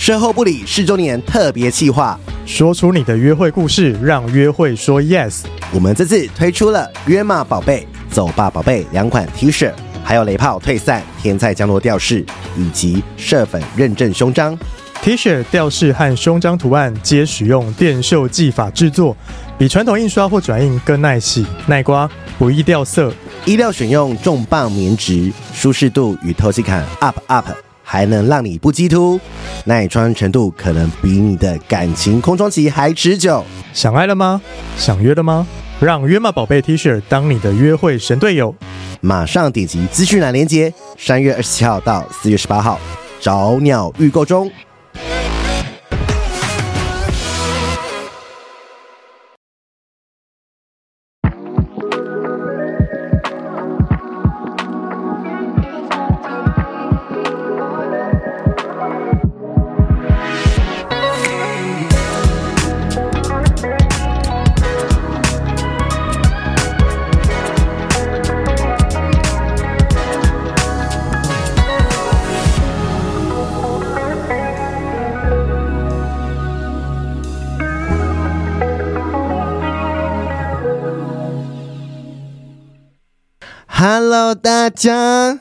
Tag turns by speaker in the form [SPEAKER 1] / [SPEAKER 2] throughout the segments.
[SPEAKER 1] 售后不理4周年特别企划，
[SPEAKER 2] 说出你的约会故事，让约会说 yes。
[SPEAKER 1] 我们这次推出了约嘛宝贝、走吧宝贝2款 T 恤，还有雷炮退散、天菜降落吊饰，以及社粉认证胸章。
[SPEAKER 2] T 恤吊饰和胸章图案皆使用电绣技法制作，比传统印刷或转印更耐洗、耐刮，不易掉色。
[SPEAKER 1] 衣料选用重磅棉质，舒适度与透气感 up， 还能让你不激突，耐穿程度可能比你的感情空窗期还持久。
[SPEAKER 2] 想爱了吗？想约了吗？让约嘛宝贝 T 恤当你的约会神队友。
[SPEAKER 1] 马上点击资讯栏连结，3月27号到4月18号，早鸟预购中。Hello， 大家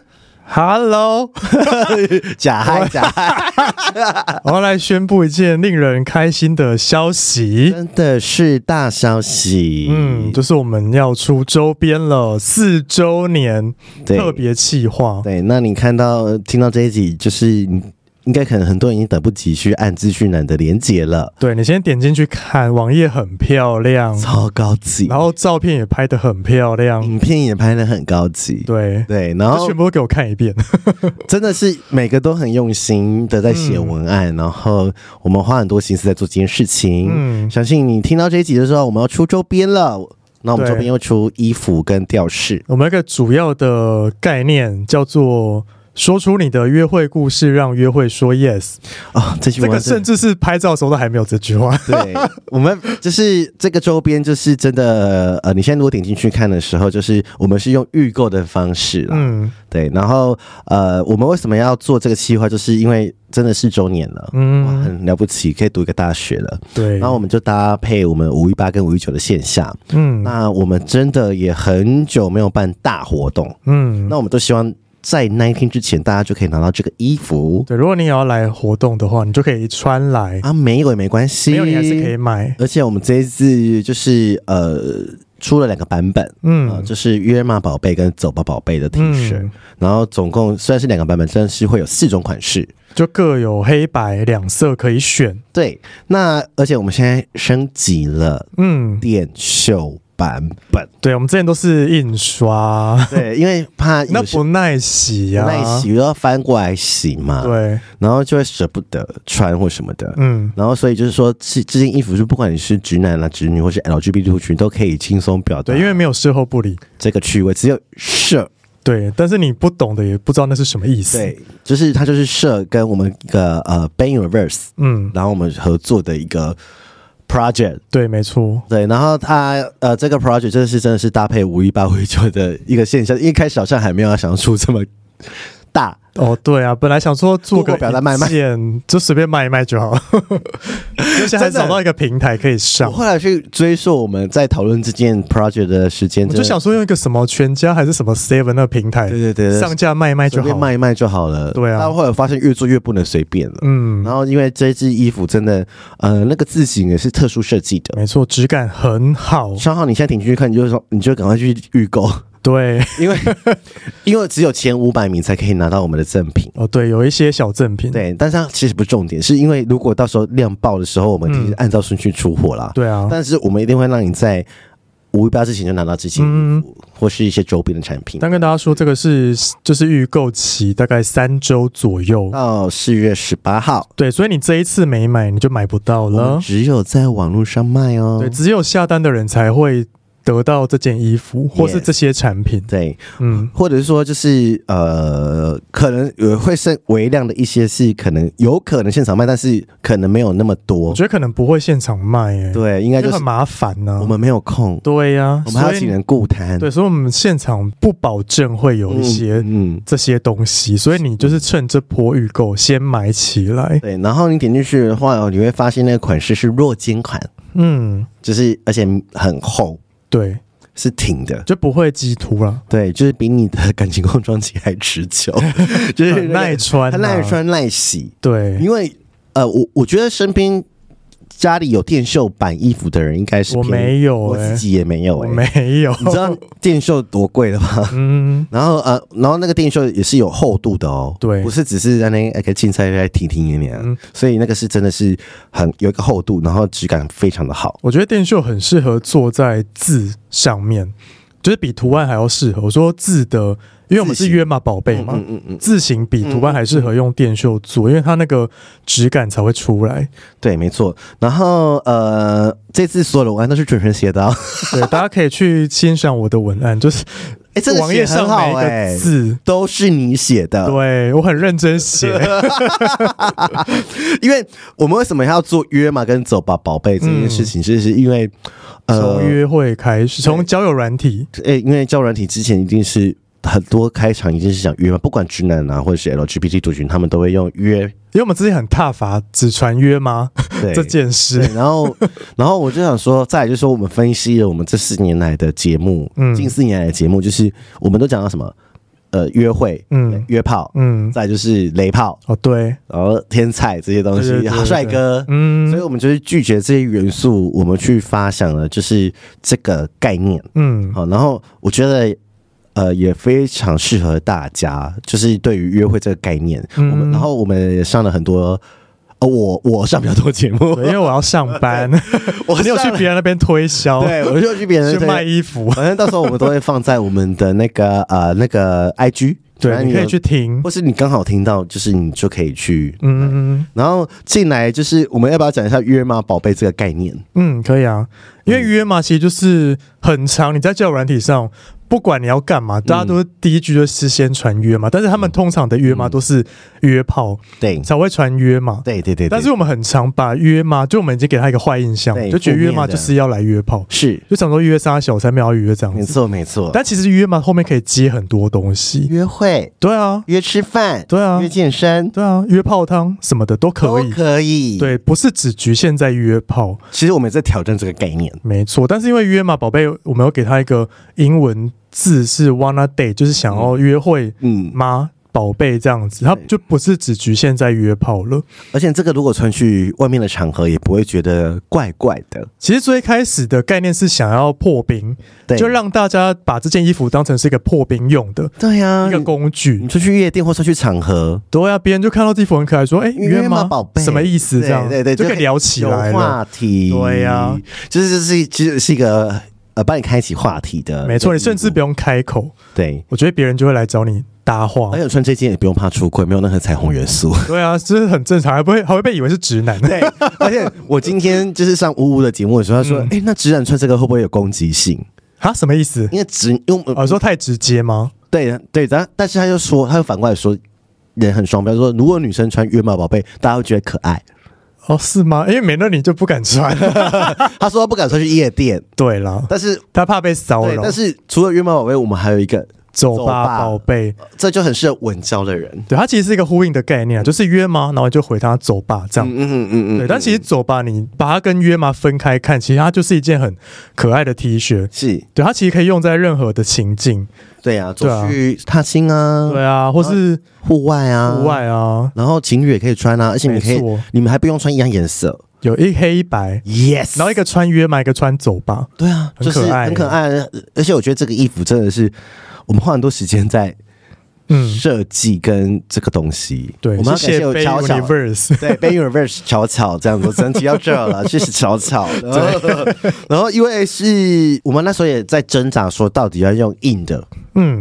[SPEAKER 2] Hello，
[SPEAKER 1] 假嗨假嗨，
[SPEAKER 2] 我要来宣布一件令人开心的消息，
[SPEAKER 1] 真的是大消息。
[SPEAKER 2] 就是我们要出周边了，4周年特别企划。
[SPEAKER 1] 对，那你听到这一集，就是应该可能很多人已经等不及去按资讯栏的连结了。
[SPEAKER 2] 对，你先点进去看，网页很漂亮，
[SPEAKER 1] 超高级，
[SPEAKER 2] 然后照片也拍得很漂亮，
[SPEAKER 1] 影片也拍得很高级。
[SPEAKER 2] 对，
[SPEAKER 1] 然后
[SPEAKER 2] 全部都给我看一遍，
[SPEAKER 1] 真的是每个都很用心的在写文案，然后我们花很多心思在做这件事情。相信你听到这一集的时候，我们要出周边了。那我们周边又出衣服跟吊饰。
[SPEAKER 2] 我们有一个主要的概念叫做说出你的约会故事，让约会说 yes。
[SPEAKER 1] 这句话
[SPEAKER 2] 这个甚至是拍照的时候都还没有这句话。
[SPEAKER 1] 对，我们就是这个周边，就是真的你现在如果点进去看的时候，就是我们是用预购的方式啦。对，然后我们为什么要做这个企划，就是因为真的4周年了，很了不起，可以读一个大学了。对，然后我们就搭配我们518跟519的线下。那我们真的也很久没有办大活动。那我们都希望在那一天之前，大家就可以拿到这个衣服。
[SPEAKER 2] 对，如果你也要来活动的话，你就可以穿来
[SPEAKER 1] 没有也没关系，
[SPEAKER 2] 没有你还是可以买。
[SPEAKER 1] 而且我们这一次就是出了2个版本，就是约嘛宝贝跟走吧宝贝的 T 恤，然后总共虽然是2个版本，但是会有4种款式，
[SPEAKER 2] 就各有黑白2色可以选。
[SPEAKER 1] 对，那而且我们现在升级了，电绣版本。
[SPEAKER 2] 对，我们之前都是印刷，
[SPEAKER 1] 对，因为怕
[SPEAKER 2] 那不耐洗啊，
[SPEAKER 1] 不耐洗又要翻过来洗嘛，
[SPEAKER 2] 对，
[SPEAKER 1] 然后就会舍不得穿或什么的，然后所以就是说这件衣服是不管你是直男啦、直女或是 LGBT 群都可以轻松表达，
[SPEAKER 2] 对，因为没有事后不理
[SPEAKER 1] 这个趣味，只有社。
[SPEAKER 2] 对，但是你不懂的也不知道那是什么意思。
[SPEAKER 1] 对，就是它就是社跟我们一个Ben Universe，然后我们合作的一个project。对，
[SPEAKER 2] 没错。
[SPEAKER 1] 对，然后它这个 project 真的是搭配518、519的一个现象，一开始好像还没有想要出这么大。
[SPEAKER 2] 对啊，本来想说做个
[SPEAKER 1] 表单卖，
[SPEAKER 2] 就随便卖一卖就好，就现在找到一个平台可以上。
[SPEAKER 1] 我后来去追溯我们在讨论这件 project 的时间，
[SPEAKER 2] 我就想说用一个什么全家还是什么 Seven 那个平台，
[SPEAKER 1] 对，
[SPEAKER 2] 上架卖一卖就好，
[SPEAKER 1] 随便卖一卖就好了。对啊，但后来发现越做越不能随便了。然后因为这支衣服真的，那个字型也是特殊设计的，
[SPEAKER 2] 没错，质感很好。
[SPEAKER 1] 尚浩，你现在点进去看，你就赶快去预购。
[SPEAKER 2] 对，
[SPEAKER 1] 因为只有前500名才可以拿到我们的赠品。
[SPEAKER 2] 对，有一些小赠品。
[SPEAKER 1] 对，但是它其实不是重点，是因为如果到时候量爆的时候，我们其实按照顺序出货啦。
[SPEAKER 2] 对啊，
[SPEAKER 1] 但是我们一定会让你在518之前就拿到这些衣服，或是一些周边的产品。
[SPEAKER 2] 但跟大家说，这个就是预购期大概3周左右，
[SPEAKER 1] 到4月18号。
[SPEAKER 2] 对，所以你这一次没买，你就买不到了。
[SPEAKER 1] 只有在网络上卖哦。
[SPEAKER 2] 对，只有下单的人才会得到这件衣服或是这些产品。
[SPEAKER 1] 对，或者是说就是可能会剩微量的一些是有可能现场卖，但是可能没有那么多。
[SPEAKER 2] 我觉得可能不会现场卖
[SPEAKER 1] 对，应该就是
[SPEAKER 2] 很麻烦呢。
[SPEAKER 1] 我们没有空。
[SPEAKER 2] 对呀，
[SPEAKER 1] 我们还要请人顾摊。
[SPEAKER 2] 对，所以我们现场不保证会有一些这些东西，所以你就是趁这波预购先买起来。
[SPEAKER 1] 对，然后你点进去的话，你会发现那个款式是弱肩款，就是而且很厚，
[SPEAKER 2] 对，
[SPEAKER 1] 是挺的，
[SPEAKER 2] 就不会激突了。
[SPEAKER 1] 对，就是比你的感情空窗期还持久，就是
[SPEAKER 2] 很耐穿，
[SPEAKER 1] 它耐穿耐洗。
[SPEAKER 2] 对，
[SPEAKER 1] 因为我觉得身边家里有电绣版衣服的人应该是
[SPEAKER 2] 我没有，
[SPEAKER 1] 我自己也没有，
[SPEAKER 2] 我没有。
[SPEAKER 1] 你知道电绣多贵了吗？然后那个电绣也是有厚度的哦，
[SPEAKER 2] 对，
[SPEAKER 1] 不是只是在那个青菜在挺那样，所以那个是真的是有一个厚度，然后质感非常的好。
[SPEAKER 2] 我觉得电绣很适合做在字上面，就是比图案还要适合。我说字的。因为我们是约玛宝贝嘛，字型比图案还适合用电绣做，因为它那个质感才会出来。
[SPEAKER 1] 对，没错。然后这次所有的文案都是准人写的哦。
[SPEAKER 2] 对，大家可以去欣赏我的文案，就是
[SPEAKER 1] 这个
[SPEAKER 2] 网页上每一个字
[SPEAKER 1] 都是你写的。
[SPEAKER 2] 对，我很认真写。
[SPEAKER 1] 因为我们为什么要做约玛跟走吧宝贝这件事情，就是因为
[SPEAKER 2] 从约会开始，从交友软体。
[SPEAKER 1] 因为交友软体之前一定是。很多开场一定是讲约嘛，不管直男啊或者是 LGBT 族群，他们都会用约，因
[SPEAKER 2] 为我们之前很踏伐只传约吗这件事。
[SPEAKER 1] 然后我就想说，再来就是说我们分析了我们这4年来的节目，近4年来的节目，就是我们都讲到什么约会，约炮，再来就是雷炮，
[SPEAKER 2] 对，
[SPEAKER 1] 然后天菜这些东西，好帅哥，所以我们就是拒绝这些元素，我们去发想了就是这个概念，好，然后我觉得。也非常适合大家，就是对于约会这个概念，然后我们也上了很多，我上比较多节目，
[SPEAKER 2] 因为我要上班，你有去别人那边推销，
[SPEAKER 1] 对，我就去别人
[SPEAKER 2] 去卖衣服，
[SPEAKER 1] 反正到时候我们都会放在我们的那个IG。
[SPEAKER 2] 对，你可以去听，
[SPEAKER 1] 或是你刚好听到，就是你就可以去，然后进来就是我们要不要讲一下约玛宝贝这个概念？
[SPEAKER 2] 可以啊，因为约玛其实就是很长，你在交友软体上。不管你要干嘛，大家都是第一句就是先传约嘛，但是他们通常的约嘛都是约炮，
[SPEAKER 1] 对，
[SPEAKER 2] 才会传约嘛，
[SPEAKER 1] 对。
[SPEAKER 2] 但是我们很常把约嘛，就我们已经给他一个坏印象，就觉得约嘛就是要来约炮，
[SPEAKER 1] 是，
[SPEAKER 2] 就想说约杀小才没有约这样
[SPEAKER 1] 子，没错。
[SPEAKER 2] 但其实约嘛后面可以接很多东西，
[SPEAKER 1] 约会，
[SPEAKER 2] 对啊，
[SPEAKER 1] 约吃饭，
[SPEAKER 2] 对啊，
[SPEAKER 1] 约健身，
[SPEAKER 2] 对啊，约泡汤什么的都可以，对，不是只局限在约炮。
[SPEAKER 1] 其实我们在挑战这个概念，
[SPEAKER 2] 没错。但是因为约嘛宝贝，我们有给他一个英文。字是 wanna date， 就是想要约会吗？宝贝这样子，它就不是只局限在约炮了。
[SPEAKER 1] 而且这个如果穿去外面的场合，也不会觉得怪怪的。
[SPEAKER 2] 其实最开始的概念是想要破冰，就让大家把这件衣服当成是一个破冰用的，
[SPEAKER 1] 对呀，
[SPEAKER 2] 一个工具。
[SPEAKER 1] 你出去夜店或出去场合，
[SPEAKER 2] 对呀，别人就看到这衣服很可爱，说：“约吗？宝贝，什么意思？”这样，
[SPEAKER 1] 对，
[SPEAKER 2] 就可以聊起来了，
[SPEAKER 1] 有话题。
[SPEAKER 2] 对呀，
[SPEAKER 1] 其实是一个。帮你开启话题的，
[SPEAKER 2] 没错，你甚至不用开口，
[SPEAKER 1] 对，
[SPEAKER 2] 我觉得别人就会来找你搭话，
[SPEAKER 1] 而且穿这件也不用怕出柜，没有任何彩虹元素，
[SPEAKER 2] 对啊，这是很正常，还会被以为是直男，
[SPEAKER 1] 对，而且我今天就是上呜呜的节目的时候，他说，那直男穿这个会不会有攻击性？
[SPEAKER 2] 什么意思？
[SPEAKER 1] 因为
[SPEAKER 2] 说太直接吗？
[SPEAKER 1] 对，但是他又反过来说，人很双标，说如果女生穿约玛宝贝，大家会觉得可爱。
[SPEAKER 2] 是吗？因为没了你就不敢穿。
[SPEAKER 1] 他说他不敢穿去夜店。
[SPEAKER 2] 对啦，
[SPEAKER 1] 但是
[SPEAKER 2] 他怕被骚扰。
[SPEAKER 1] 但是除了约玛宝贝，我们还有一个
[SPEAKER 2] 走吧宝贝，
[SPEAKER 1] 这就很适合稳交的人。
[SPEAKER 2] 对，它其实是一个呼应的概念，就是约吗？然后就回他走吧这样。对，但其实走吧，你把它跟约吗分开看，其实它就是一件很可爱的 T 恤。
[SPEAKER 1] 是，
[SPEAKER 2] 对，它其实可以用在任何的情境。
[SPEAKER 1] 对啊，走去踏青啊，
[SPEAKER 2] 对啊，或是
[SPEAKER 1] 户外啊，然后情侣也可以穿啊，而且你们还不用穿一样颜色，
[SPEAKER 2] 有一黑一白
[SPEAKER 1] ，yes，
[SPEAKER 2] 然后一个穿约嘛，一个穿走吧，
[SPEAKER 1] 对啊，很可爱，很可爱，而且我觉得这个衣服真的是我们花很多时间在设计跟这个东西，
[SPEAKER 2] 对，
[SPEAKER 1] 我们要感谢巧巧，对，Bay Universe 巧巧这样子，整体要这了，谢谢巧巧。然后因为是我们那时候也在挣扎，说到底要用硬的，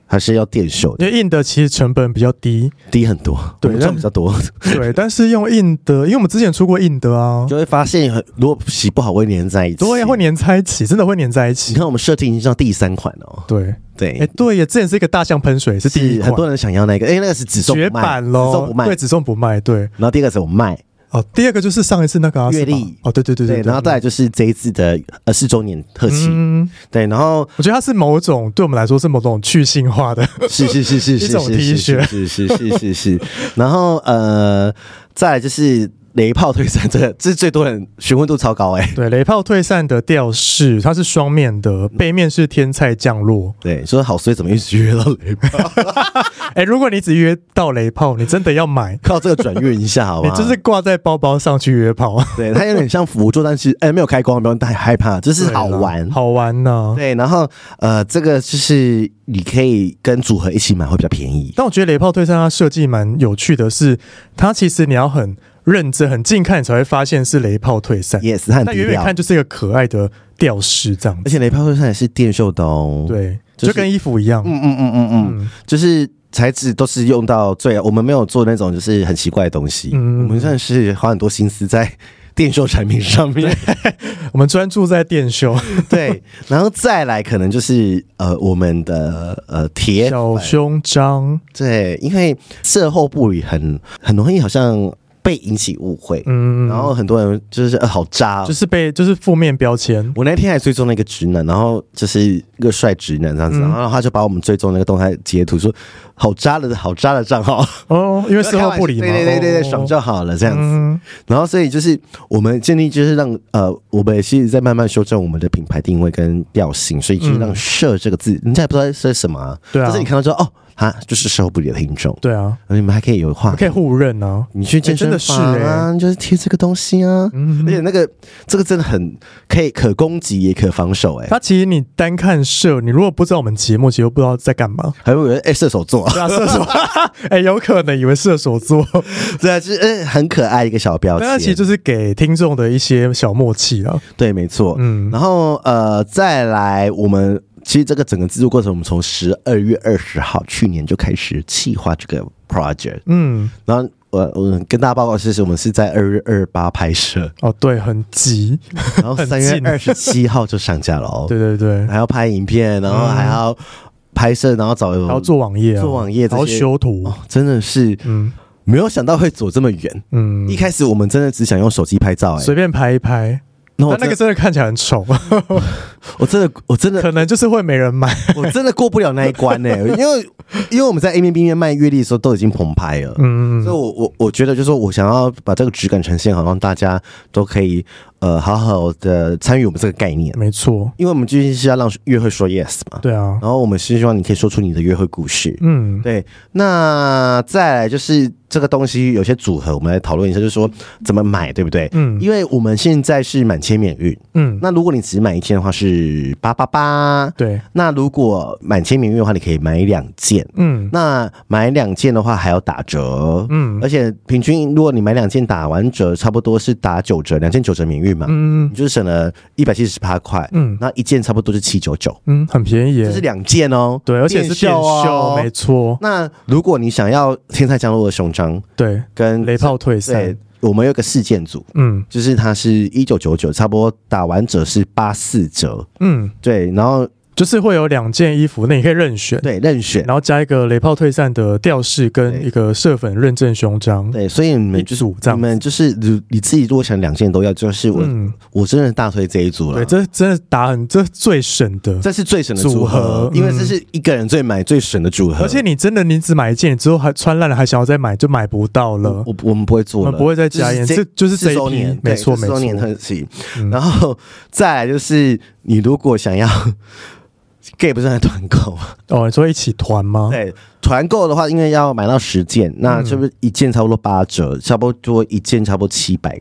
[SPEAKER 1] 还是要电绣的？
[SPEAKER 2] 因为印的其实成本比较低
[SPEAKER 1] 很多，
[SPEAKER 2] 对，
[SPEAKER 1] 赚比较多。
[SPEAKER 2] 对，但是用印的，因为我们之前出过印的啊，
[SPEAKER 1] 就会发现如果洗不好会粘在一起，
[SPEAKER 2] 对，会粘在一起，真的会粘在一起。
[SPEAKER 1] 你看我们设定已经到第3款哦。
[SPEAKER 2] 对。
[SPEAKER 1] 对，
[SPEAKER 2] 对耶，之前是一个大象喷水，是第1款，
[SPEAKER 1] 很多人想要那个，那个是只送不卖，
[SPEAKER 2] 绝版咯，
[SPEAKER 1] 只送不卖，
[SPEAKER 2] 对，只送不卖，对。
[SPEAKER 1] 然后第2个是我卖，
[SPEAKER 2] 第2个就是上一次那个
[SPEAKER 1] 月历，
[SPEAKER 2] 对，
[SPEAKER 1] 然后再来就是这一次的4周年特辑，对，然后
[SPEAKER 2] 我觉得它是某种对我们来说是某种去性化的，
[SPEAKER 1] 是
[SPEAKER 2] 一种 T
[SPEAKER 1] 恤，是，然后再来就是雷炮退散，这是最多人询问度超高
[SPEAKER 2] 对，雷炮退散的吊饰，它是双面的，背面是天菜降落。
[SPEAKER 1] 对，说好衰怎么一直约到雷炮？
[SPEAKER 2] 如果你只约到雷炮，你真的要买，
[SPEAKER 1] 靠这个转运一下好不好？
[SPEAKER 2] 你就是挂在包包上去约炮。
[SPEAKER 1] 对，它有点像辅助，但是没有开光，不用太害怕，就是好玩，
[SPEAKER 2] 好玩呢。
[SPEAKER 1] 对，然后这个就是你可以跟组合一起买会比较便宜。
[SPEAKER 2] 但我觉得雷炮退散它设计蛮有趣的是，它其实你要很认真、很近看，你才会发现是雷炮退散。
[SPEAKER 1] Yes， 它很低调，
[SPEAKER 2] 但远远看就是一个可爱的吊饰这样子。
[SPEAKER 1] 而且雷炮退散也是电绣的哦。
[SPEAKER 2] 对，就跟衣服一样。
[SPEAKER 1] 就是材质都是用到我们没有做那种就是很奇怪的东西。我们算是花很多心思在电绣产品上面。
[SPEAKER 2] 我们专注在电绣。
[SPEAKER 1] 对，然后再来可能就是我们的铁
[SPEAKER 2] 小胸章。
[SPEAKER 1] 对，因为售后部里很容易好像被引起误会，然后很多人就是好渣，
[SPEAKER 2] 就是负面标签。
[SPEAKER 1] 我那天还追踪了一个直男，然后就是一个帅直男这样子，然后他就把我们追踪那个动态截图说好渣的账号
[SPEAKER 2] 哦，因为售后部里嘛，
[SPEAKER 1] 对，爽就好了这样子。然后所以就是我们建议就是让我们也是在慢慢修正我们的品牌定位跟调性，所以就是让社这个字，人家也不知道是什么啊，对啊，但是你看到之后哦。他就是售后部里的听众，
[SPEAKER 2] 对啊，
[SPEAKER 1] 你们还可以有话，
[SPEAKER 2] 可以互认啊。
[SPEAKER 1] 你去健身房啊，就是贴这个东西啊，而且这个真的很可攻击也可防守
[SPEAKER 2] 它其实你单看射，你如果不知道我们节目，其实不知道在干嘛，
[SPEAKER 1] 还会以为射手座，
[SPEAKER 2] 对啊，射手，有可能以为射手座，
[SPEAKER 1] 对啊，就是很可爱一个小标签，
[SPEAKER 2] 但它其实就是给听众的一些小默契啊。
[SPEAKER 1] 对，没错，然后再来我们。其实这个整个制作过程，我们从12月20号去年就开始企划这个 project，然后我跟大家报告是我们是在2月28拍摄，
[SPEAKER 2] 哦，对，很急，
[SPEAKER 1] 然后3月27号就上架了哦，
[SPEAKER 2] 对，
[SPEAKER 1] 还要拍影片，然后还要拍摄，然后还
[SPEAKER 2] 要做网页，
[SPEAKER 1] 然后
[SPEAKER 2] 修图，
[SPEAKER 1] 真的是，没有想到会走这么远，一开始我们真的只想用手机拍照，
[SPEAKER 2] 随便拍一拍。但那个真的看起来很丑，
[SPEAKER 1] 我真的
[SPEAKER 2] 可能就是会没人买，
[SPEAKER 1] 我真的过不了那一关呢，因为我们在 A 面 B 面卖月历的时候都已经澎湃了，所以我觉得就是说我想要把这个质感呈现好，让大家都可以好好的参与我们这个概念，
[SPEAKER 2] 没错，
[SPEAKER 1] 因为我们究竟是要让约会说 yes 嘛，
[SPEAKER 2] 对啊，
[SPEAKER 1] 然后我们是希望你可以说出你的约会故事，对，那再来就是这个东西有些组合，我们来讨论一下，就是说怎么买，对不对？因为我们现在是满千免运，那如果你只买1件的话是888，
[SPEAKER 2] 对，
[SPEAKER 1] 那如果满千免运的话，你可以买2件，那买2件的话还要打折，而且平均如果你买2件打完折，差不多是打9折，2件9折免运嘛，你就是省了178块，那1件差不多是799，
[SPEAKER 2] 很便宜耶，
[SPEAKER 1] 这是2件哦，
[SPEAKER 2] 对，而且是电绣，没错。
[SPEAKER 1] 那如果你想要天菜降落的胸章，
[SPEAKER 2] 对，跟雷炮退散，
[SPEAKER 1] 我们有个4件组，就是它是1999，差不多打完折是84折，对，然后
[SPEAKER 2] 就是会有2件衣服，那你可以任选，
[SPEAKER 1] 对，任选，
[SPEAKER 2] 然后加一个雷炮退散的吊饰跟一个射粉认证胸章，
[SPEAKER 1] 对，所以你们就是你自己如果想2件都要，就是我真的大推这一组了，
[SPEAKER 2] 对，这真的这最省的，
[SPEAKER 1] 这是最省的组合，因为这是一个人最省的组合，
[SPEAKER 2] 而且你真的你只买1件，你之后还穿烂了，还想要再买就买不到了，
[SPEAKER 1] 我们不会做了，
[SPEAKER 2] 我们不会再加1，这就是这一批，没错
[SPEAKER 1] ，4周年特辑，然后再来就是你如果想要。gay 不是在团购吗？
[SPEAKER 2] 哦，你说一起团吗？
[SPEAKER 1] 对，团购的话，因为要买到10件，那是不是1件差不多8折，差不多1件差不多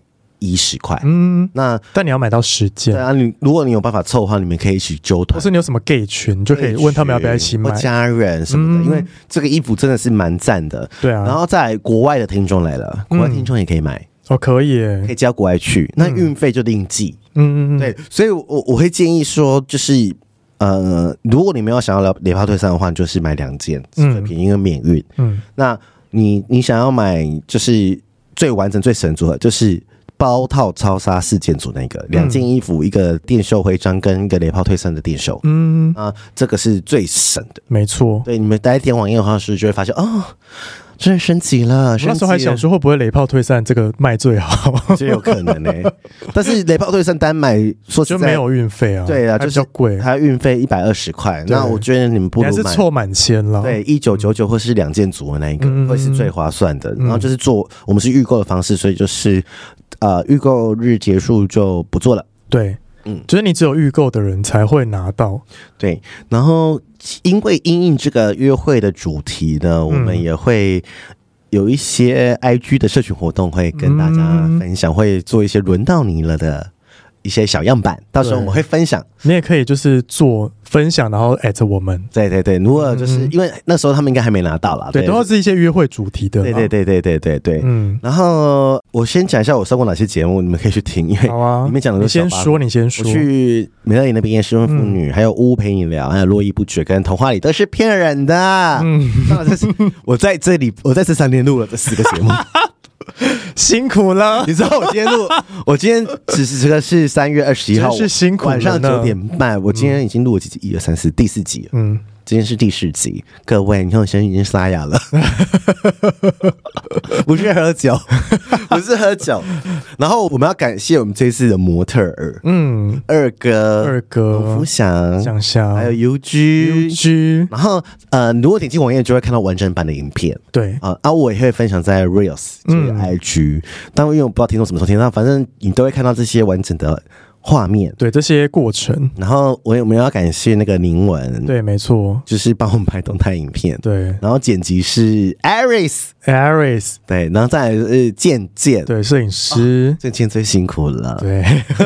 [SPEAKER 1] 710块？那
[SPEAKER 2] 但你要买到10件，
[SPEAKER 1] 对啊，如果你有办法凑的话，你们可以一起揪团。
[SPEAKER 2] 或是你有什么 gay 群，你就可以问他们要不要一起买，
[SPEAKER 1] 或家人什么的，因为这个衣服真的是蛮赞的。
[SPEAKER 2] 对啊，
[SPEAKER 1] 然后在国外的听众来了，国外听众也可以买。
[SPEAKER 2] 哦，可以耶，
[SPEAKER 1] 可以寄到国外去，那运费就另计。对，所以我会建议说，就是如果你没有想要雷炮退散的话，你就是买2件是最便宜，因为免运。那你想要买就是最完整最省组合，就是包套超杀4件组那个2件衣服，一个电绣徽章跟一个雷炮退散的电绣。这个是最省的，
[SPEAKER 2] 没错。
[SPEAKER 1] 对，你们待点网页的话是就会发现哦。真的升级了，
[SPEAKER 2] 那时候还想说会不会雷炮退散这个卖最好，
[SPEAKER 1] 就有可能但是雷炮退散单买说实在
[SPEAKER 2] 就没有运费啊，
[SPEAKER 1] 对啊，就是
[SPEAKER 2] 贵，
[SPEAKER 1] 它运费120块。那我觉得你们不如买，
[SPEAKER 2] 还是凑满千了。
[SPEAKER 1] 对，1999或是2件组的那一个会是最划算的。然后就是我们是预购的方式，所以就是预购日结束就不做了。
[SPEAKER 2] 对。就是你只有预购的人才会拿到。对，
[SPEAKER 1] 然后因为因应这个约会的主题呢，我们也会有一些 IG 的社群活动会跟大家分享，会做一些轮到你了的一些小样板，到时候我们会分享。
[SPEAKER 2] 你也可以就是做分享，然后 at 我们。
[SPEAKER 1] 对对对，如果就是因为那时候他们应该还没拿到啦，
[SPEAKER 2] 对，都是一些约会主题的。
[SPEAKER 1] 对对对对对对对。然后我先讲一下我上过哪些节目，你们可以去听，因为里面讲的都是
[SPEAKER 2] 你先说，你先说。
[SPEAKER 1] 我去美乐里那边失婚妇女，还有屋陪你聊，还有络绎不绝，跟童话里都是骗人的。当然这是我在这3天录了这4个节目。
[SPEAKER 2] 辛苦了，
[SPEAKER 1] 你知道我今天这个是3月21号，
[SPEAKER 2] 是辛苦了，
[SPEAKER 1] 晚上9点半，我今天已经录了几集，1、2、3、4，第4集了。今天是第10集，各位，你看我声音已经沙哑了，不是喝酒，不是喝酒。然后我们要感谢我们这次的模特儿，二哥、农夫祥、还有 UG。然后如果点击网页就会看到完整版的影片，
[SPEAKER 2] 对
[SPEAKER 1] 我也会分享在 Reels 这个 IG，但因为我不知道听众什么时候听到，反正你都会看到这些完整的画面，
[SPEAKER 2] 对这些过程。
[SPEAKER 1] 然后我们要感谢那个宁文，
[SPEAKER 2] 对，没错，
[SPEAKER 1] 就是帮我们拍动态影片，
[SPEAKER 2] 对。
[SPEAKER 1] 然后剪辑是 Aris， 对，然后再来是健，
[SPEAKER 2] 对，摄影师
[SPEAKER 1] 健最辛苦了，
[SPEAKER 2] 对。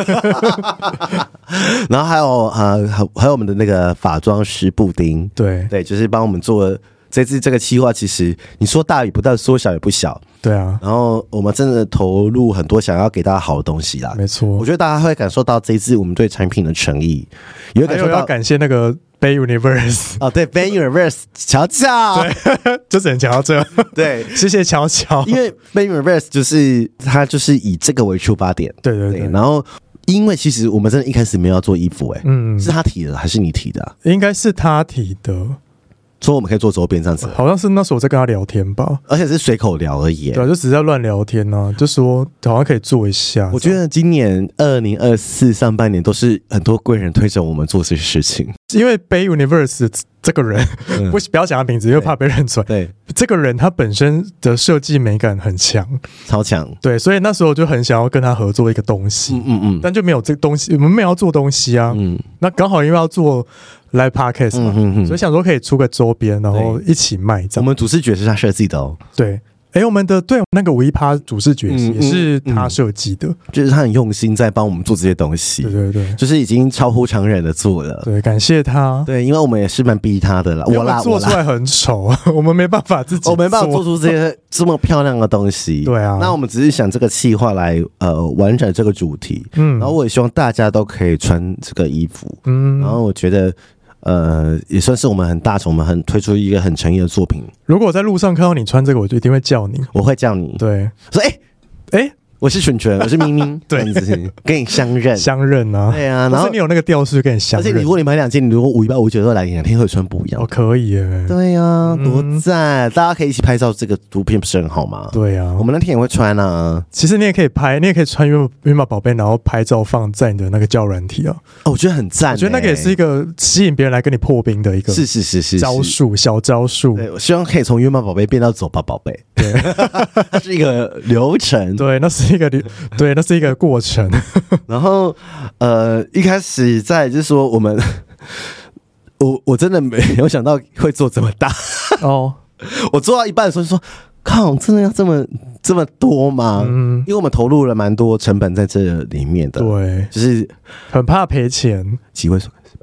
[SPEAKER 1] 然后还有我们的那个法妆师布丁，
[SPEAKER 2] 对，
[SPEAKER 1] 就是帮我们做这次这个企划，其实你说大也不大，说小也不小。
[SPEAKER 2] 对啊，
[SPEAKER 1] 然后我们真的投入很多，想要给大家好的东西啦。
[SPEAKER 2] 没错，
[SPEAKER 1] 我觉得大家会感受到这一次我们对产品的诚意，也会感受到。
[SPEAKER 2] 要感谢那个 Bay Universe
[SPEAKER 1] 对 Bay Universe 乔乔，
[SPEAKER 2] 对，就只能讲到这。对，谢谢乔乔，
[SPEAKER 1] 因为 Bay Universe 就是他就是以这个为出发点，对。然后因为其实我们真的一开始没有要做衣服，是他提的还是你提的？
[SPEAKER 2] 应该是他提的。
[SPEAKER 1] 说我们可以做周边这样子，
[SPEAKER 2] 好像是那时候我在跟他聊天吧，
[SPEAKER 1] 而且是随口聊而已。
[SPEAKER 2] 对，就只是在乱聊天啊，就说好像可以做一下。
[SPEAKER 1] 我觉得今年2024上半年都是很多贵人推着我们做这些事情，
[SPEAKER 2] 因为 Bay Universe 这个人，不要讲他名字，因为怕被认出来。对，这个人他本身的设计美感很强，
[SPEAKER 1] 超强。对，
[SPEAKER 2] 所以那时候就很想要跟他合作一个东西，但就没有这个东西，我们没有要做东西啊。那刚好因为要做Live Podcast 嘛，所以想说可以出个周边，然后一起卖这样。
[SPEAKER 1] 我们主视觉是他设计的哦。
[SPEAKER 2] 对。我们的那个518主视觉也是他设计的，
[SPEAKER 1] 就是他很用心在帮我们做这些东西，
[SPEAKER 2] 对，
[SPEAKER 1] 就是已经超乎常人的做了，
[SPEAKER 2] 对，感谢他，
[SPEAKER 1] 对，因为我们也是蛮逼他的啦，
[SPEAKER 2] 我做出来很丑，我们没办法自己，
[SPEAKER 1] 我没办法做出这些这么漂亮的东西，
[SPEAKER 2] 对啊，
[SPEAKER 1] 那我们只是想这个企划来完整这个主题，然后我也希望大家都可以穿这个衣服，然后我觉得。也算是我们很大众，我们很推出一个很诚意的作品。
[SPEAKER 2] 如果我在路上看到你穿这个，我就一定会叫你。
[SPEAKER 1] 我会叫你，
[SPEAKER 2] 对，
[SPEAKER 1] 说我是纯纯，我是咪咪，对，跟你相认
[SPEAKER 2] 啊，
[SPEAKER 1] 对啊，然后
[SPEAKER 2] 你有那个调式跟你相认，
[SPEAKER 1] 而且如果你买2件，你如果518、592都来，2天会穿不一样，
[SPEAKER 2] 可以耶，
[SPEAKER 1] 对啊，多赞，大家可以一起拍照，这个图片不是很好吗？
[SPEAKER 2] 对啊，
[SPEAKER 1] 我们那天也会穿啊。其
[SPEAKER 2] 实你也可以拍，你也可以穿约码宝贝，然后拍照放在你的那个交友软体啊。
[SPEAKER 1] 我觉得很赞，
[SPEAKER 2] 我觉得那个也是一个吸引别人来跟你破冰的一个
[SPEAKER 1] 是
[SPEAKER 2] 招数，小招数。
[SPEAKER 1] 对，我希望可以从约码宝贝变到走吧宝贝，对，它是一个流程，
[SPEAKER 2] 对，那是一个过程。
[SPEAKER 1] 然后一开始在就是说我们我真的没有想到会做这么大哦。我做到一半的时候就说靠，真的要这么多吗？因为我们投入了蛮多成本在这里面的，
[SPEAKER 2] 对，
[SPEAKER 1] 就是
[SPEAKER 2] 很怕赔钱，
[SPEAKER 1] 几位数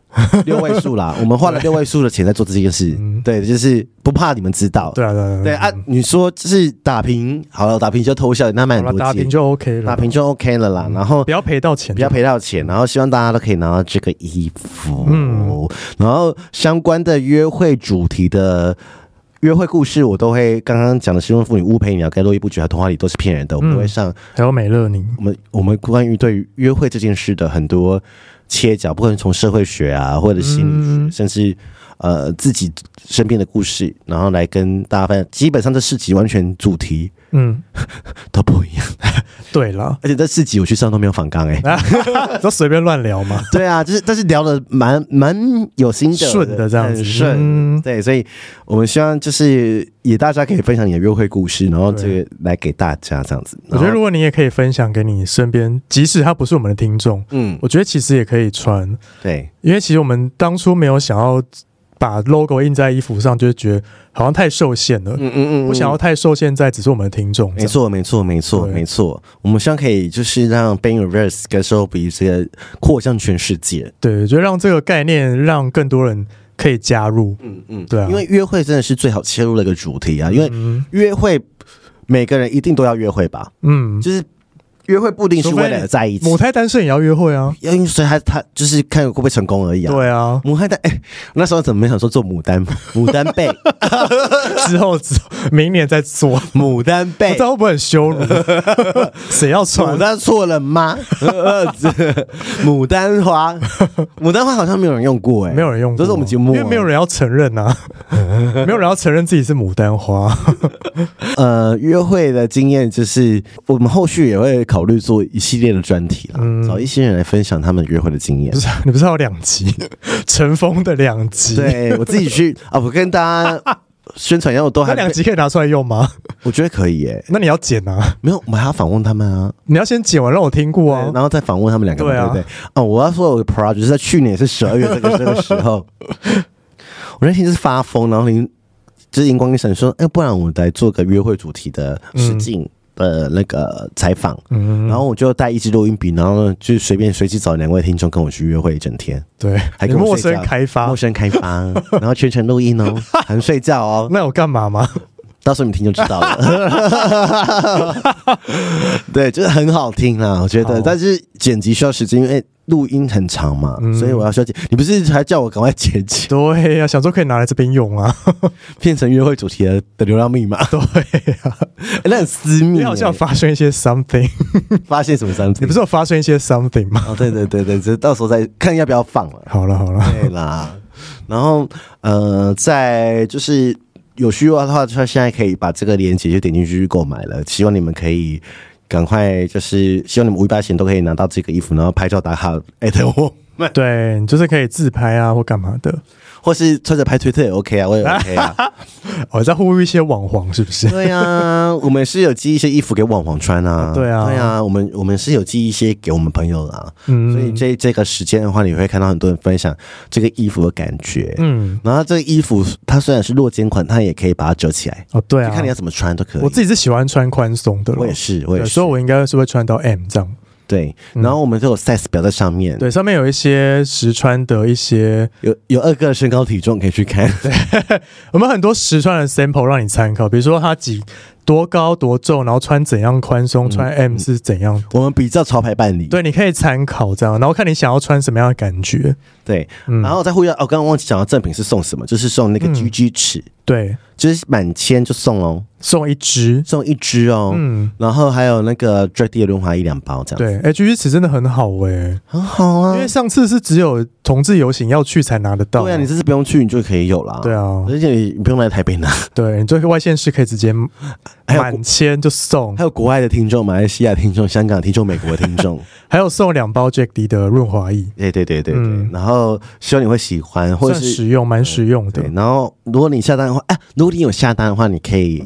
[SPEAKER 1] 6位数啦，我们花了6位数的钱在做这件事，对，就是不怕你们知道。
[SPEAKER 2] 对啊，对啊，
[SPEAKER 1] 你说就是打平好了，打平就偷笑，那蛮多钱，
[SPEAKER 2] 打平就 OK 了，
[SPEAKER 1] 打平就 OK 了啦。然后
[SPEAKER 2] 不要赔到钱，
[SPEAKER 1] 然后希望大家都可以拿到这个衣服，然后相关的约会主题的。约会故事我都会刚刚讲的失婚妇女误陪你要该落一部剧和童话里都是骗人的，我们都会上，
[SPEAKER 2] 还有美乐妮，
[SPEAKER 1] 我们关于对于约会这件事的很多切角，不管从社会学啊，或者心理学，甚至自己身边的故事，然后来跟大家分享。基本上这4集完全主题都不一样。
[SPEAKER 2] 对啦，
[SPEAKER 1] 而且这4集我去上都没有访纲
[SPEAKER 2] 都随便乱聊嘛。
[SPEAKER 1] 对啊，但是聊的蛮有心得，
[SPEAKER 2] 顺的这样子，
[SPEAKER 1] 顺。对，所以我们希望就是也大家可以分享你的约会故事，然后这个来给大家这样子。
[SPEAKER 2] 我觉得如果你也可以分享给你身边，即使他不是我们的听众，我觉得其实也可以传。
[SPEAKER 1] 对，
[SPEAKER 2] 因为其实我们当初没有想要把 logo 印在衣服上，就是觉得好像太受限了。不想要太受限在只是我们的听众。
[SPEAKER 1] 没错。我们希望可以就是让 Ben Universe 跟 Sobi 这个扩向全世界。
[SPEAKER 2] 对，就让这个概念让更多人可以加入。对啊，
[SPEAKER 1] 因为约会真的是最好切入的一个主题啊。因为约会每个人一定都要约会吧。就是约会不一定是为了在一起，
[SPEAKER 2] 母胎单身也要约会啊，
[SPEAKER 1] 所以他就是看会不会成功而已啊。
[SPEAKER 2] 对啊，
[SPEAKER 1] 母胎单那时候怎么没想说做牡丹背
[SPEAKER 2] 之后明年再做
[SPEAKER 1] 牡丹背，
[SPEAKER 2] 这会不会很羞辱？谁要穿？
[SPEAKER 1] 牡丹错了吗？牡丹花好像没有人用过
[SPEAKER 2] 没有人用过，
[SPEAKER 1] 都是我们节目，
[SPEAKER 2] 因为没有人要承认啊，没有人要承认自己是牡丹花。
[SPEAKER 1] 约会的经验就是我们后续也会考虑做一系列的专题啦，找一些人来分享他们约会的经验。
[SPEAKER 2] 你不是有2集尘封的2集？
[SPEAKER 1] 对，我自己去啊，我跟大家宣传一下，我都还
[SPEAKER 2] 那2集可以拿出来用吗？
[SPEAKER 1] 我觉得可以耶。
[SPEAKER 2] 那你要剪啊？
[SPEAKER 1] 没有，我们还要访问他们啊。
[SPEAKER 2] 你要先剪完让我听过啊，
[SPEAKER 1] 然后再访问他们2个，
[SPEAKER 2] 对啊，
[SPEAKER 1] 对不对？哦，我要说我的 project 就是在去年是12月这个时候，我那天就是发疯，然后就是荧光一闪说，不然我们来做个约会主题的实境的那个采访，然后我就带一支录音笔，然后就随机找2位听众跟我去约会一整天。
[SPEAKER 2] 对，
[SPEAKER 1] 还跟我
[SPEAKER 2] 陌生开发，
[SPEAKER 1] 然后全程录音哦，含睡觉哦。
[SPEAKER 2] 那有干嘛吗？
[SPEAKER 1] 到时候你听就知道了。对，就是很好听啦，我觉得。但是剪辑需要时间，因为录音很长嘛，所以我要需要剪。你不是还叫我赶快剪辑？
[SPEAKER 2] 对呀，想说可以拿来这边用啊，
[SPEAKER 1] 变成约会主题的流量密码。
[SPEAKER 2] 对呀，
[SPEAKER 1] 那很私密。
[SPEAKER 2] 你好像发生一些 something，
[SPEAKER 1] 发现什么 something？
[SPEAKER 2] 你不是有发生一些 something 吗？
[SPEAKER 1] 哦，对，这到时候再看要不要放了。
[SPEAKER 2] 好了，
[SPEAKER 1] 对啦。然后再就是有需要的话，他现在可以把这个链接就点进去购买了。希望你们可以赶快，就是希望你们518前都可以拿到这个衣服，然后拍照打卡我们。
[SPEAKER 2] 对，你就是可以自拍啊，或干嘛的，
[SPEAKER 1] 或是穿着拍推特也 OK 啊，我也 OK 啊。
[SPEAKER 2] 我在呼吁一些网黄是不是？
[SPEAKER 1] 对啊，我们是有寄一些衣服给网黄穿啊。
[SPEAKER 2] 对啊，
[SPEAKER 1] 我们是有寄一些给我们朋友啦。所以这个时间的话，你会看到很多人分享这个衣服的感觉。然后这个衣服它虽然是落肩款，它也可以把它折起来。
[SPEAKER 2] 哦，对啊，
[SPEAKER 1] 看你要怎么穿都可以。
[SPEAKER 2] 我自己是喜欢穿宽松的，
[SPEAKER 1] 我也是，
[SPEAKER 2] 所以我应该是会穿到 M 这样。
[SPEAKER 1] 对，然后我们就有 size 表在上面，
[SPEAKER 2] 对，上面有一些实穿的一些
[SPEAKER 1] 有2个身高体重可以去看。
[SPEAKER 2] 对，我们很多实穿的 sample 让你参考，比如说它多高多重，然后穿怎样宽松，穿 M 是怎样，
[SPEAKER 1] 我们比较潮牌办理。
[SPEAKER 2] 对，你可以参考这样，然后看你想要穿什么样的感觉。
[SPEAKER 1] 对，然后再呼吁刚刚忘记讲到赠品是送什么，就是送那个 GG 尺。
[SPEAKER 2] 对，
[SPEAKER 1] 就是满千就送哦，
[SPEAKER 2] 送一支
[SPEAKER 1] 哦，然后还有那个 Drag 的润滑液2包这样。
[SPEAKER 2] 对，GG 尺真的很好
[SPEAKER 1] 很好啊，
[SPEAKER 2] 因为上次是只有同志游行要去才拿得到。
[SPEAKER 1] 对啊，你这次不用去，你就可以有啦。
[SPEAKER 2] 对啊，
[SPEAKER 1] 而且你不用来台北拿。
[SPEAKER 2] 对，你这个外县市可以直接满千就送。
[SPEAKER 1] 还有国外的听众，马来西亚听众、香港听众、美国的听众，
[SPEAKER 2] 还有送2包 Jack D 的润滑液。
[SPEAKER 1] 对，然后希望你会喜欢，或者是
[SPEAKER 2] 实用，蛮实用的。
[SPEAKER 1] 对，然后如果你下单的话，如果你有下单的话，也可以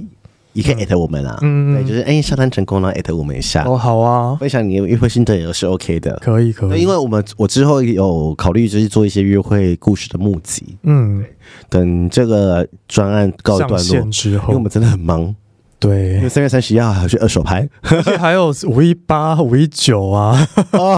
[SPEAKER 1] @我们啊。对，就是下单成功了@我们一下。
[SPEAKER 2] 哦，好啊，
[SPEAKER 1] 分享你的约会心得也是 OK 的。
[SPEAKER 2] 可以。
[SPEAKER 1] 因为我之后有考虑就是做一些约会故事的募集。等这个专案告一段落
[SPEAKER 2] 上线之后，
[SPEAKER 1] 因为我们真的很忙。
[SPEAKER 2] 对，
[SPEAKER 1] 因为3月31号还要去2手拍，
[SPEAKER 2] 而且还有518、519啊，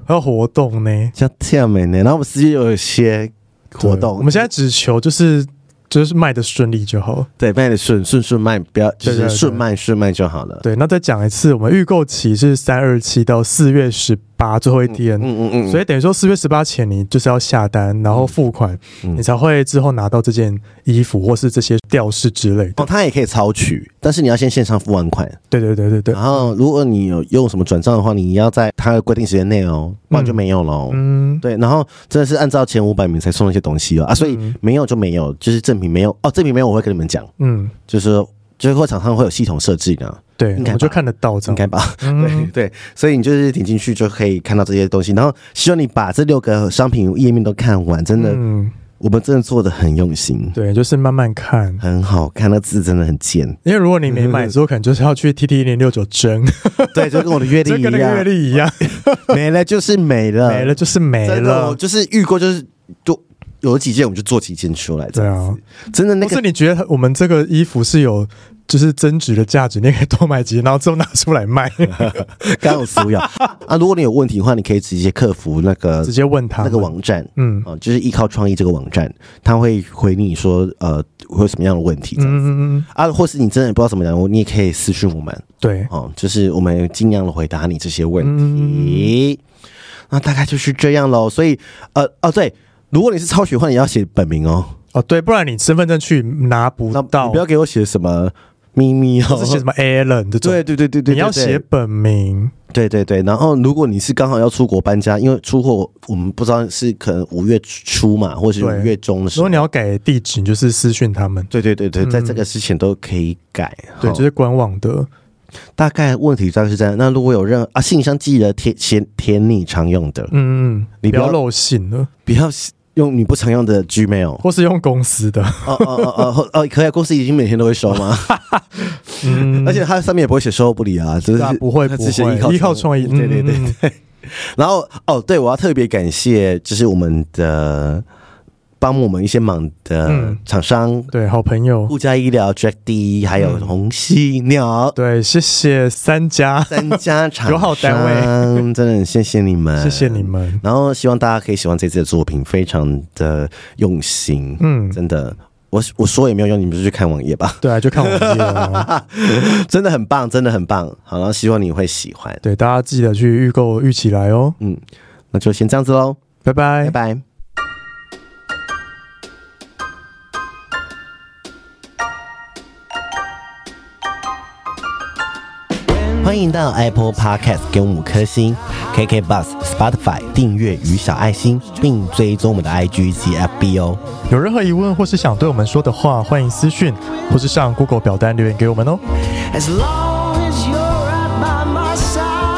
[SPEAKER 2] 还有活动呢，
[SPEAKER 1] 叫天美呢。然后我们4月有一些活动，
[SPEAKER 2] 我们现在只求就是卖的顺利就好，
[SPEAKER 1] 对，卖的顺卖，不要就是顺卖就好了。
[SPEAKER 2] 对，那再讲一次，我们预购期是327到4月18最后一天，所以等于说4月18前你就是要下单，然后付款，你才会之后拿到这件衣服或是这些吊饰之类的。
[SPEAKER 1] 哦，它也可以超取，但是你要先线上付完款。
[SPEAKER 2] 对。
[SPEAKER 1] 然后如果你有用什么转账的话，你要在它的规定时间内哦，不然就没有咯。对，然后真的是按照前500名才送那些东西啊，所以没有就没有，就是正品没有哦，正品没有我会跟你们讲，就是会厂商会有系统设置的。
[SPEAKER 2] 对，我们就看得到这样，
[SPEAKER 1] 应该吧？对，所以你就是点进去就可以看到这些东西，然后希望你把这6个商品页面都看完，真的，我们真的做的很用心。
[SPEAKER 2] 对，就是慢慢看，
[SPEAKER 1] 很好看，那字真的很贱。
[SPEAKER 2] 因为如果你没买之后，可能就是要去 TT1069争，
[SPEAKER 1] 对，就跟我的阅历一样，
[SPEAKER 2] 就跟那个阅历一样，
[SPEAKER 1] 没了就是没了，
[SPEAKER 2] 没了就是没了，
[SPEAKER 1] 就是预购就是就有几件我们就做几件出来，对啊，真的那个。
[SPEAKER 2] 不是你觉得我们这个衣服是有就是增值的价值，你可以多买几件，然后之后拿出来卖。
[SPEAKER 1] 刚有苏要啊，如果你有问题的话，你可以直接客服那个
[SPEAKER 2] 直接问他
[SPEAKER 1] 那个网站，就是依靠创意这个网站，他会回你说会有什么样的问题这样子啊，或是你真的不知道怎么讲，你也可以私讯我们，
[SPEAKER 2] 对，
[SPEAKER 1] 就是我们尽量的回答你这些问题。那大概就是这样咯。所以对，如果你是抄袭的话，你要写本名哦，
[SPEAKER 2] 对，不然你身份证去拿不到，
[SPEAKER 1] 你不要给我写什么咪咪
[SPEAKER 2] 或是写什么 Alan 这种，
[SPEAKER 1] 对，
[SPEAKER 2] 你要写本名，
[SPEAKER 1] 对。然后如果你是刚好要出国搬家，因为出货我们不知道是可能5月初嘛，或是5月中的时候，
[SPEAKER 2] 如果你要改地址，你就是私讯他们，
[SPEAKER 1] 对，在这个之前都可以改，
[SPEAKER 2] 对，就是官网的。
[SPEAKER 1] 大概问题大概是这样。那如果有任何信箱记得填你常用的，
[SPEAKER 2] 你不要漏信了，
[SPEAKER 1] 不要用你不常用的 Gmail，
[SPEAKER 2] 或是用公司的。
[SPEAKER 1] 可以，公司已经每天都会收吗？而且它上面也不会写售后不理啊，就是
[SPEAKER 2] 不会，依靠创意。
[SPEAKER 1] 对。然后对，我要特别感谢，就是我们的帮我们一些忙的厂商，
[SPEAKER 2] 对，好朋友
[SPEAKER 1] 顾家医疗 Jack D 还有红犀鸟，
[SPEAKER 2] 对，谢谢三家
[SPEAKER 1] 厂商
[SPEAKER 2] 友好单位，
[SPEAKER 1] 真的很谢谢你们，
[SPEAKER 2] 谢谢你们。
[SPEAKER 1] 然后希望大家可以喜欢这次的作品，非常的用心，真的。我说也没有用，你们就去看网页吧。
[SPEAKER 2] 对啊，就看网页啊，
[SPEAKER 1] 真的很棒，真的很棒。好，然后希望你会喜欢。
[SPEAKER 2] 对，大家记得去预购预起来哦。
[SPEAKER 1] 那就先这样子喽，
[SPEAKER 2] 拜拜，
[SPEAKER 1] 拜拜。欢迎到 Apple Podcast 给我们5颗星 ，KKBOX、Spotify 订阅与小爱心，并追踪我们的 IG 及 FB 哦。
[SPEAKER 2] 有任何疑问或是想对我们说的话，欢迎私讯或是上 Google 表单留言给我们哦。As long as you're right by my side